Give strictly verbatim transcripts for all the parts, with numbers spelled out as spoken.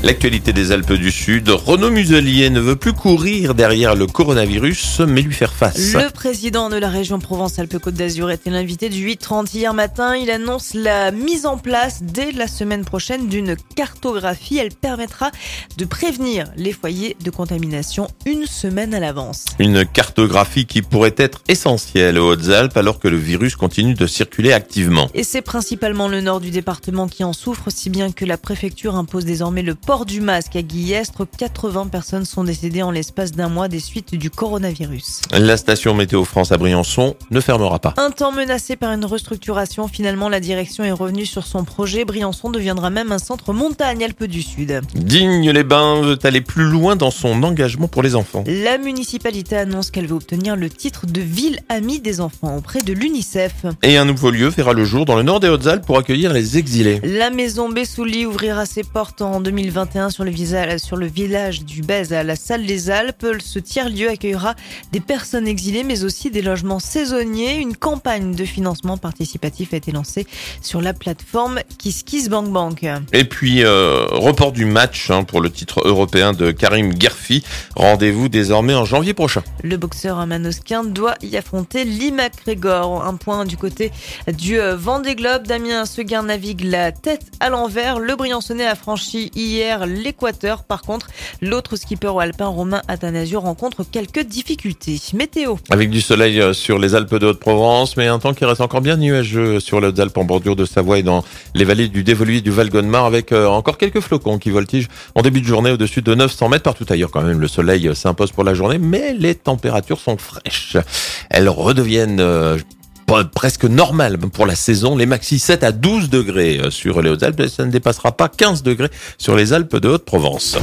L'actualité des Alpes du Sud, Renaud Muselier ne veut plus courir derrière le coronavirus, mais lui faire face. Le président de la région Provence-Alpes-Côte d'Azur était l'invité du huit trente hier matin. Il annonce la mise en place dès la semaine prochaine d'une cartographie. Elle permettra de prévenir les foyers de contamination une semaine à l'avance. Une cartographie qui pourrait être essentielle aux Hautes-Alpes alors que le virus continue de circuler activement. Et c'est principalement le nord du département qui en souffre, si bien que la préfecture impose désormais le port du masque à Guillestre. quatre-vingts personnes sont décédées en l'espace d'un mois des suites du coronavirus. La station Météo France à Briançon ne fermera pas. Un temps menacé par une restructuration, finalement la direction est revenue sur son projet. Briançon deviendra même un centre montagne Alpes du Sud. Digne-les-Bains veut aller plus loin dans son engagement pour les enfants. La municipalité annonce qu'elle veut obtenir le titre de ville amie des enfants auprès de l'UNICEF. Et un nouveau lieu verra le jour dans le nord des Hautes-Alpes pour accueillir les exilés. La maison Bessouli ouvrira ses portes en deux mille vingt et un sur le, visa, sur le village du Bèze à la Salle des Alpes. Ce tiers-lieu accueillera des personnes exilées mais aussi des logements saisonniers. Une campagne de financement participatif a été lancée sur la plateforme KissKissBankBank. Et puis, euh, report du match hein, pour le titre européen de Karim Guerfi. Rendez-vous désormais en janvier prochain. Le boxeur manosquin doit y affronter Lee McGregor. Un point du côté du Vendée Globe. Damien Seguin navigue la tête à l'envers. Le Briançonnais a franchi hier l'Équateur. Par contre, l'autre skipper alpin Romain Athanasio rencontre quelques difficultés. Météo. Avec du soleil sur les Alpes de Haute-Provence, mais un temps qui reste encore bien nuageux sur les Hautes-Alpes en bordure de Savoie et dans les vallées du Dévoluy et du Val-Gonnemar, avec encore quelques flocons qui voltigent en début de journée au-dessus de neuf cents mètres. Partout ailleurs quand même, le soleil s'impose pour la journée, mais les températures sont fraîches. Elles redeviennent euh, presque normales pour la saison. Les maxi sept à douze degrés sur les Hautes-Alpes, et ça ne dépassera pas quinze degrés sur les Alpes de Haute-Provence.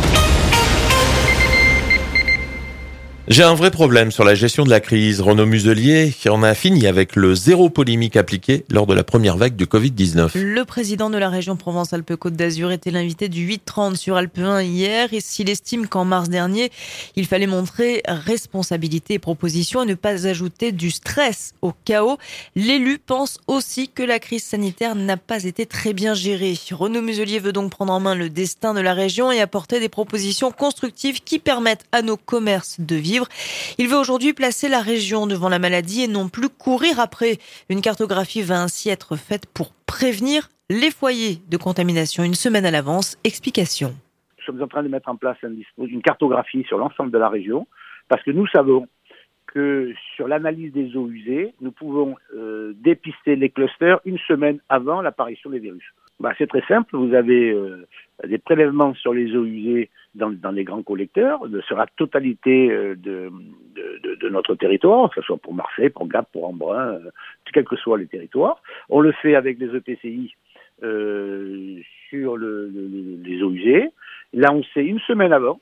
J'ai un vrai problème sur la gestion de la crise. Renaud Muselier qui en a fini avec le zéro polémique appliqué lors de la première vague de covid dix-neuf. Le président de la région Provence-Alpes-Côte d'Azur était l'invité du huit trente sur Alpe un hier. Et s'il estime qu'en mars dernier, il fallait montrer responsabilité et proposition et ne pas ajouter du stress au chaos, l'élu pense aussi que la crise sanitaire n'a pas été très bien gérée. Renaud Muselier veut donc prendre en main le destin de la région et apporter des propositions constructives qui permettent à nos commerces de vivre. Il veut aujourd'hui placer la région devant la maladie et non plus courir après. Une cartographie va ainsi être faite pour prévenir les foyers de contamination une semaine à l'avance. Explication. Nous sommes en train de mettre en place une cartographie sur l'ensemble de la région parce que nous savons que sur l'analyse des eaux usées, nous pouvons euh, dépister les clusters une semaine avant l'apparition des virus. Bah, c'est très simple, vous avez euh, des prélèvements sur les eaux usées dans, dans les grands collecteurs, de, sur la totalité euh, de, de, de, de notre territoire, que ce soit pour Marseille, pour Gap, pour Embrun, euh, quels que soient les territoires. On le fait avec les E P C I euh, sur le, le, les eaux usées. Là, on sait une semaine avant,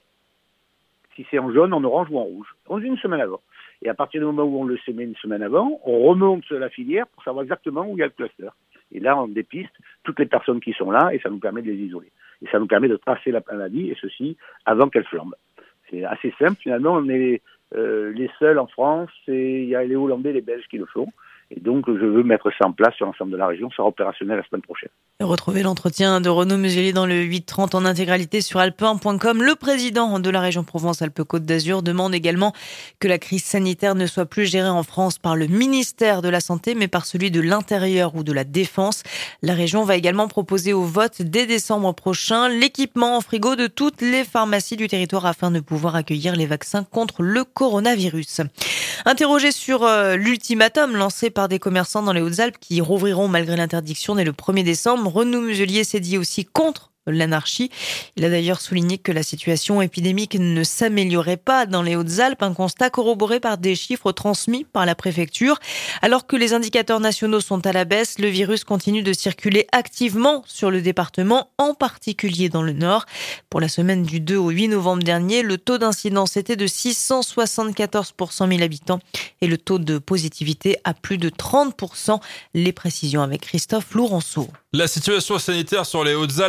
si c'est en jaune, en orange ou en rouge. On sait une semaine avant. Et à partir du moment où on le sait une semaine avant, on remonte la filière pour savoir exactement où il y a le cluster. Et là, on dépiste toutes les personnes qui sont là et ça nous permet de les isoler. Et ça nous permet de tracer la maladie et ceci avant qu'elle flambe. C'est assez simple. Finalement, on est euh, les seuls en France et il y a les Hollandais et les Belges qui le font. Et donc, je veux mettre ça en place sur l'ensemble de la région. Ça sera opérationnel la semaine prochaine. Retrouvez l'entretien de Renaud Muselier dans le huit trente en intégralité sur alpe un point com. Le président de la région Provence-Alpes-Côte d'Azur demande également que la crise sanitaire ne soit plus gérée en France par le ministère de la Santé, mais par celui de l'Intérieur ou de la Défense. La région va également proposer au vote dès décembre prochain l'équipement en frigo de toutes les pharmacies du territoire afin de pouvoir accueillir les vaccins contre le coronavirus. Interrogé sur euh, l'ultimatum lancé par des commerçants dans les Hautes-Alpes qui rouvriront malgré l'interdiction dès le premier décembre, Renaud Muselier s'est dit aussi contre l'anarchie. Il a d'ailleurs souligné que la situation épidémique ne s'améliorait pas dans les Hautes-Alpes, un constat corroboré par des chiffres transmis par la préfecture. Alors que les indicateurs nationaux sont à la baisse, le virus continue de circuler activement sur le département, en particulier dans le nord. Pour la semaine du deux au huit novembre dernier, le taux d'incidence était de six cent soixante-quatorze pour cent mille habitants et le taux de positivité à plus de trente pour cent. Les précisions avec Christophe Lourenço. La situation sanitaire sur les Hautes-Alpes reste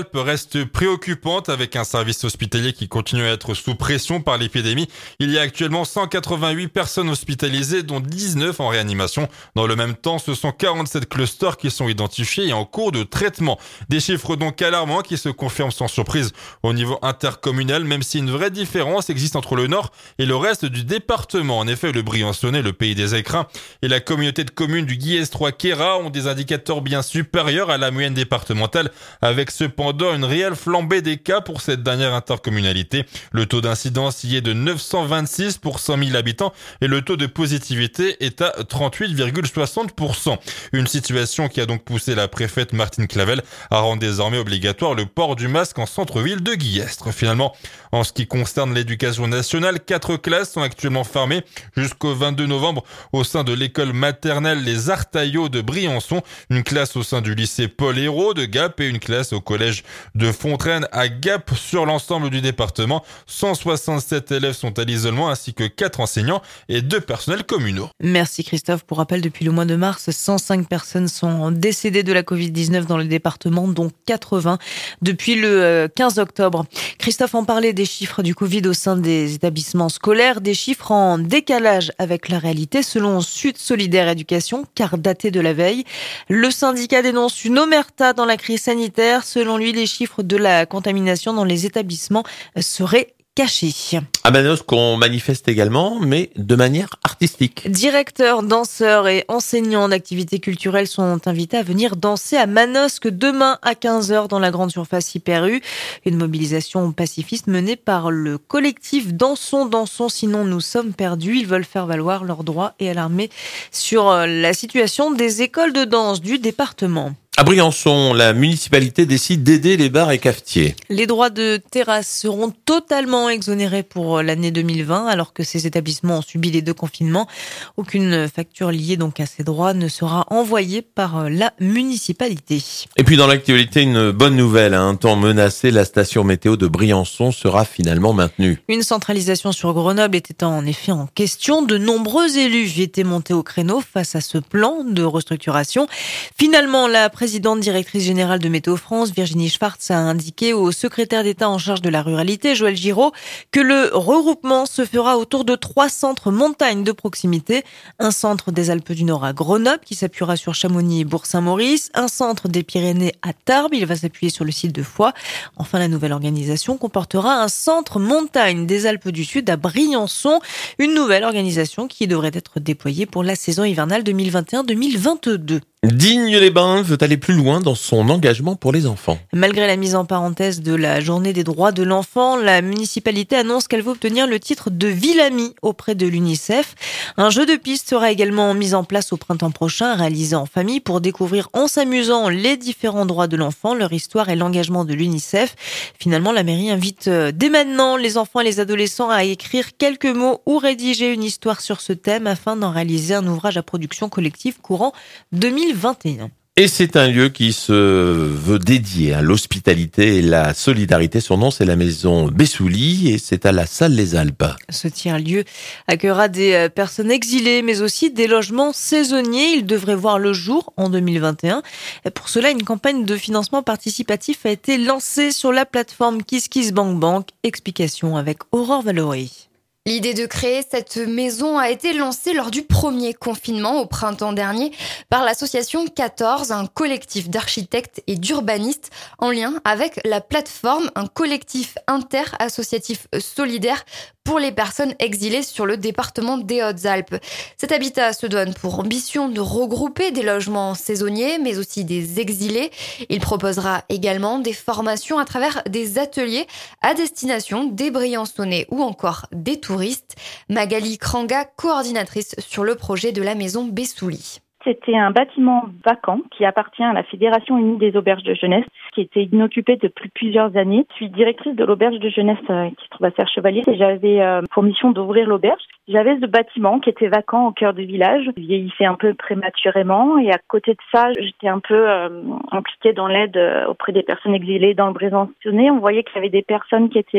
reste préoccupante avec un service hospitalier qui continue à être sous pression par l'épidémie. Il y a actuellement cent quatre-vingt-huit personnes hospitalisées, dont dix-neuf en réanimation. Dans le même temps, ce sont quarante-sept clusters qui sont identifiés et en cours de traitement. Des chiffres donc alarmants qui se confirment sans surprise au niveau intercommunal, même si une vraie différence existe entre le nord et le reste du département. En effet, le Briançonnais, le pays des écrins, et la communauté de communes du Guillez trois Queyras ont des indicateurs bien supérieurs à la moyenne départementale, avec cependant une réelle flambée des cas pour cette dernière intercommunalité. Le taux d'incidence y est de neuf cent vingt-six pour cent mille habitants et le taux de positivité est à trente-huit virgule soixante pour cent. Une situation qui a donc poussé la préfète Martine Clavel à rendre désormais obligatoire le port du masque en centre-ville de Guillestre. Finalement, en ce qui concerne l'éducation nationale, quatre classes sont actuellement fermées jusqu'au vingt-deux novembre au sein de l'école maternelle Les Artaillots de Briançon, une classe au sein du lycée Paul Hérault de Gap et une classe au collège de Fontraine à Gap. Sur l'ensemble du département, cent soixante-sept élèves sont à l'isolement ainsi que quatre enseignants et deux personnels communaux. Merci Christophe. Pour rappel, depuis le mois de mars, cent cinq personnes sont décédées de la covid dix-neuf dans le département, dont quatre-vingts depuis le quinze octobre. Christophe en parlait des chiffres du Covid au sein des établissements scolaires, des chiffres en décalage avec la réalité selon Sud Solidaire Éducation, car daté de la veille. Le syndicat dénonce une omerta dans la crise sanitaire. Selon lui, les chiffres de la contamination dans les établissements seraient cachés. À Manosque, on manifeste également, mais de manière artistique. Directeurs, danseurs et enseignants d'activités culturelles sont invités à venir danser à Manosque demain à quinze heures dans la grande surface Hyper U. Une mobilisation pacifiste menée par le collectif Dansons, Dansons, sinon nous sommes perdus. Ils veulent faire valoir leurs droits et alarmer sur la situation des écoles de danse du département. À Briançon, la municipalité décide d'aider les bars et cafetiers. Les droits de terrasse seront totalement exonérés pour l'année deux mille vingt, alors que ces établissements ont subi les deux confinements. Aucune facture liée donc à ces droits ne sera envoyée par la municipalité. Et puis dans l'actualité, une bonne nouvelle. À un temps menacé, la station météo de Briançon sera finalement maintenue. Une centralisation sur Grenoble était en effet en question. De nombreux élus étaient montés au créneau face à ce plan de restructuration. Finalement, la présidente présidente directrice générale de Météo France, Virginie Schwartz, a indiqué au secrétaire d'État en charge de la ruralité, Joël Giraud, que le regroupement se fera autour de trois centres montagnes de proximité. Un centre des Alpes du Nord à Grenoble, qui s'appuiera sur Chamonix et Bourg-Saint-Maurice. Un centre des Pyrénées à Tarbes, il va s'appuyer sur le site de Foix. Enfin, la nouvelle organisation comportera un centre montagne des Alpes du Sud à Briançon. Une nouvelle organisation qui devrait être déployée pour la saison hivernale deux mille vingt et un deux mille vingt-deux. Digne-les-Bains veut aller plus loin dans son engagement pour les enfants. Malgré la mise en parenthèse de la journée des droits de l'enfant, la municipalité annonce qu'elle veut obtenir le titre de ville amie auprès de l'UNICEF. Un jeu de piste sera également mis en place au printemps prochain, réalisé en famille pour découvrir en s'amusant les différents droits de l'enfant, leur histoire et l'engagement de l'UNICEF. Finalement, la mairie invite dès maintenant les enfants et les adolescents à écrire quelques mots ou rédiger une histoire sur ce thème afin d'en réaliser un ouvrage à production collective courant deux mille vingt et un. Et c'est un lieu qui se veut dédié à l'hospitalité et la solidarité. Son nom, c'est la maison Bessouli et c'est à la Salle Les Alpes. Ce tiers-lieu accueillera des personnes exilées, mais aussi des logements saisonniers. Il devrait voir le jour en deux mille vingt et un. Et pour cela, une campagne de financement participatif a été lancée sur la plateforme KissKissBankBank. Explication avec Aurore Valory. L'idée de créer cette maison a été lancée lors du premier confinement au printemps dernier par l'association quatorze, un collectif d'architectes et d'urbanistes en lien avec la plateforme, un collectif inter-associatif solidaire pour les personnes exilées sur le département des Hautes-Alpes. Cet habitat se donne pour ambition de regrouper des logements saisonniers, mais aussi des exilés. Il proposera également des formations à travers des ateliers à destination des Briançonnais ou encore des touristes. Magali Kranga, coordinatrice sur le projet de la maison Bessouli. C'était un bâtiment vacant qui appartient à la Fédération unie des auberges de jeunesse, qui était inoccupé depuis plusieurs années. Je suis directrice de l'auberge de jeunesse euh, qui se trouve à Serre-Chevalier et j'avais euh, pour mission d'ouvrir l'auberge. J'avais ce bâtiment qui était vacant au cœur du village. Il vieillissait un peu prématurément et à côté de ça, j'étais un peu euh, impliquée dans l'aide euh, auprès des personnes exilées dans le Briançonnais. On voyait qu'il y avait des personnes qui étaient euh,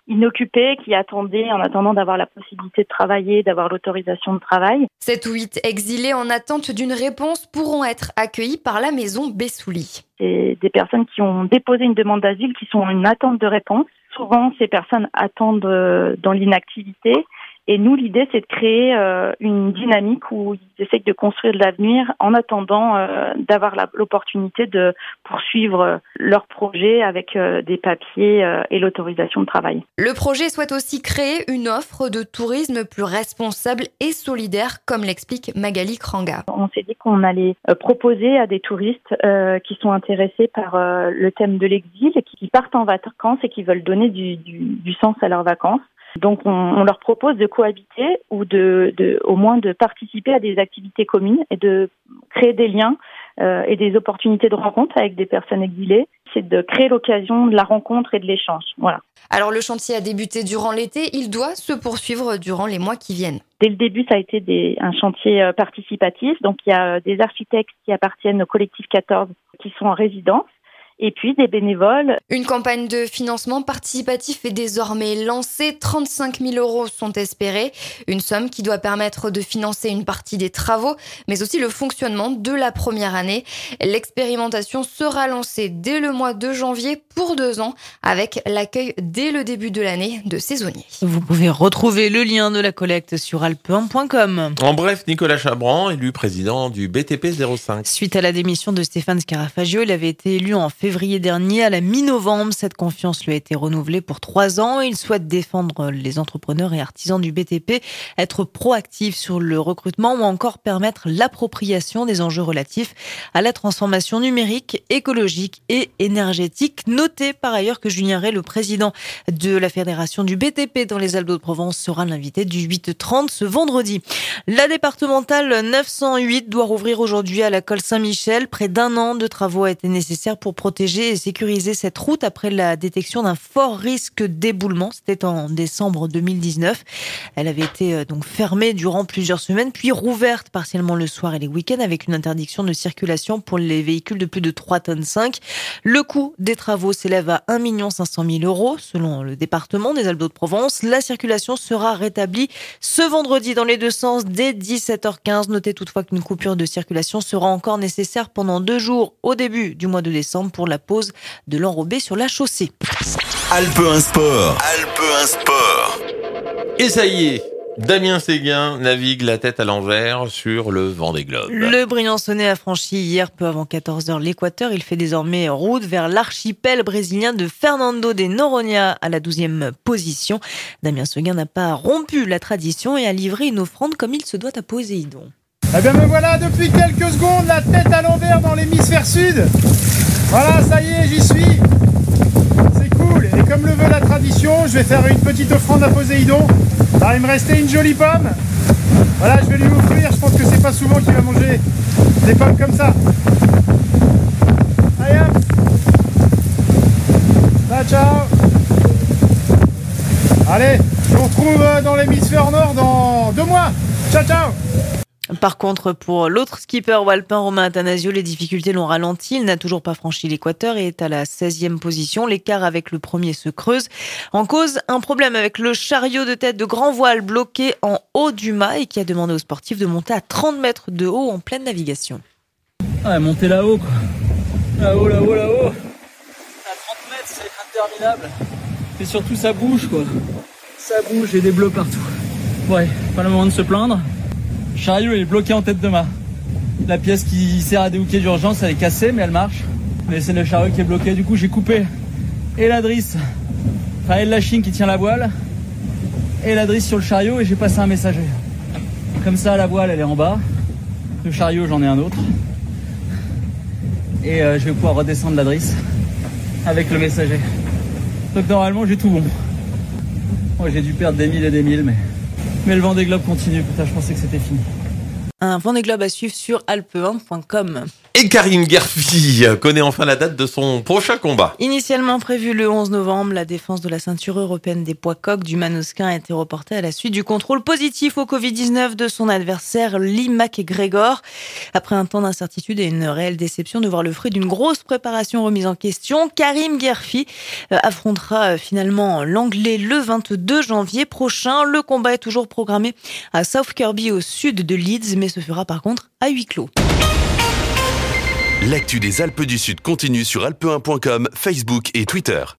inoccupés qui attendaient en attendant d'avoir la possibilité de travailler, d'avoir l'autorisation de travail. Sept ou huit exilés en attente d'une réponse pourront être accueillis par la maison Bessouli. C'est des personnes qui ont déposé une demande d'asile qui sont en attente de réponse. Souvent, ces personnes attendent dans l'inactivité. Et nous, l'idée, c'est de créer euh, une dynamique où ils essayent de construire de l'avenir en attendant euh, d'avoir la, l'opportunité de poursuivre leur projet avec euh, des papiers euh, et l'autorisation de travail. Le projet souhaite aussi créer une offre de tourisme plus responsable et solidaire, comme l'explique Magali Kranga. On s'est dit qu'on allait euh, proposer à des touristes euh, qui sont intéressés par euh, le thème de l'exil, qui partent en vacances et qui veulent donner du, du, du sens à leurs vacances. Donc, on, on leur propose de cohabiter ou de, de, au moins de participer à des activités communes et de créer des liens euh, et des opportunités de rencontre avec des personnes exilées. C'est de créer l'occasion de la rencontre et de l'échange. Voilà. Alors, le chantier a débuté durant l'été. Il doit se poursuivre durant les mois qui viennent. Dès le début, ça a été des, un chantier participatif. Donc, il y a des architectes qui appartiennent au collectif quatorze qui sont en résidence. Et puis des bénévoles. Une campagne de financement participatif est désormais lancée. trente-cinq mille euros sont espérés. Une somme qui doit permettre de financer une partie des travaux, mais aussi le fonctionnement de la première année. L'expérimentation sera lancée dès le mois de janvier pour deux ans, avec l'accueil dès le début de l'année de saisonniers. Vous pouvez retrouver le lien de la collecte sur alpe un point com. En bref, Nicolas Chabran, élu président du B T P zéro cinq. Suite à la démission de Stéphane Scarafaggio, il avait été élu en février février dernier. À la mi-novembre, cette confiance lui a été renouvelée pour trois ans. Il souhaite défendre les entrepreneurs et artisans du B T P, être proactif sur le recrutement ou encore permettre l'appropriation des enjeux relatifs à la transformation numérique, écologique et énergétique. Notez par ailleurs que Julien Ray, le président de la Fédération du B T P dans les Alpes-de-Haute-Provence, sera l'invité du huit heures trente ce vendredi. La départementale neuf cent huit doit rouvrir aujourd'hui à la Colle Saint-Michel. Près d'un an de travaux a été nécessaire pour protéger et sécuriser cette route après la détection d'un fort risque d'éboulement. C'était en décembre deux mille dix-neuf. Elle avait été donc fermée durant plusieurs semaines, puis rouverte partiellement le soir et les week-ends avec une interdiction de circulation pour les véhicules de plus de trois tonnes cinq. Le coût des travaux s'élève à un million cinq cent mille euros. Selon le département des Alpes-de-Haute-Provence, la circulation sera rétablie ce vendredi dans les deux sens dès dix-sept heures quinze. Notez toutefois qu'une coupure de circulation sera encore nécessaire pendant deux jours au début du mois de décembre pour la pose de l'enrobé sur la chaussée. Alpe un Sport. Alpe un Sport. Et ça y est, Damien Séguin navigue la tête à l'envers sur le Vendée Globe. Le Briançonnais a franchi hier peu avant quatorze heures l'équateur. Il fait désormais route vers l'archipel brésilien de Fernando de Noronha à la douzième position. Damien Séguin n'a pas rompu la tradition et a livré une offrande comme il se doit à Poséidon. Eh bien me voilà depuis quelques secondes la tête à l'envers dans l'hémisphère sud. Voilà, ça y est, j'y suis. C'est cool. Et comme le veut la tradition, je vais faire une petite offrande à Poséidon. Alors, il me restait une jolie pomme. Voilà, je vais lui offrir. Je pense que c'est pas souvent qu'il va manger des pommes comme ça. Allez hop. Ciao, ciao. Allez, je vous retrouve dans l'hémisphère nord dans deux mois. Ciao, ciao. Par contre, pour l'autre skipper walpin Romain Athanasio, les difficultés l'ont ralenti. Il n'a toujours pas franchi l'équateur et est à la seizième position. L'écart avec le premier se creuse. En cause, un problème avec le chariot de tête de grand voile bloqué en haut du mât et qui a demandé aux sportifs de monter à trente mètres de haut en pleine navigation. Ah, monter là-haut, quoi. Là-haut, là-haut, là-haut. À trente mètres, c'est interminable. Et surtout, ça bouge, quoi. Ça bouge, et des bleus partout. Ouais, pas le moment de se plaindre. Le chariot est bloqué en tête de mât. La pièce qui sert à déhooker d'urgence, elle est cassée, mais elle marche. Mais c'est le chariot qui est bloqué. Du coup, j'ai coupé et la drisse, enfin, et le lashing qui tient la voile, et la drisse sur le chariot, et j'ai passé un messager. Comme ça, la voile, elle est en bas. Le chariot, j'en ai un autre. Et euh, je vais pouvoir redescendre la drisse avec le messager. Donc normalement, j'ai tout bon. Moi, j'ai dû perdre des milles et des milles, mais... Mais le Vendée Globe continue, putain, je pensais que c'était fini. Un Vendée Globe à suivre sur alpe un point com. Et Karim Guerfi connaît enfin la date de son prochain combat. Initialement prévu le onze novembre, la défense de la ceinture européenne des poids coqs du Manosquin a été reportée à la suite du contrôle positif au covid dix-neuf de son adversaire Lee McGregor. Après un temps d'incertitude et une réelle déception de voir le fruit d'une grosse préparation remise en question, Karim Guerfi affrontera finalement l'Anglais le vingt-deux janvier prochain. Le combat est toujours programmé à South Kirby au sud de Leeds, mais se fera par contre à huis clos. L'actu des Alpes du Sud continue sur alpe un point com, Facebook et Twitter.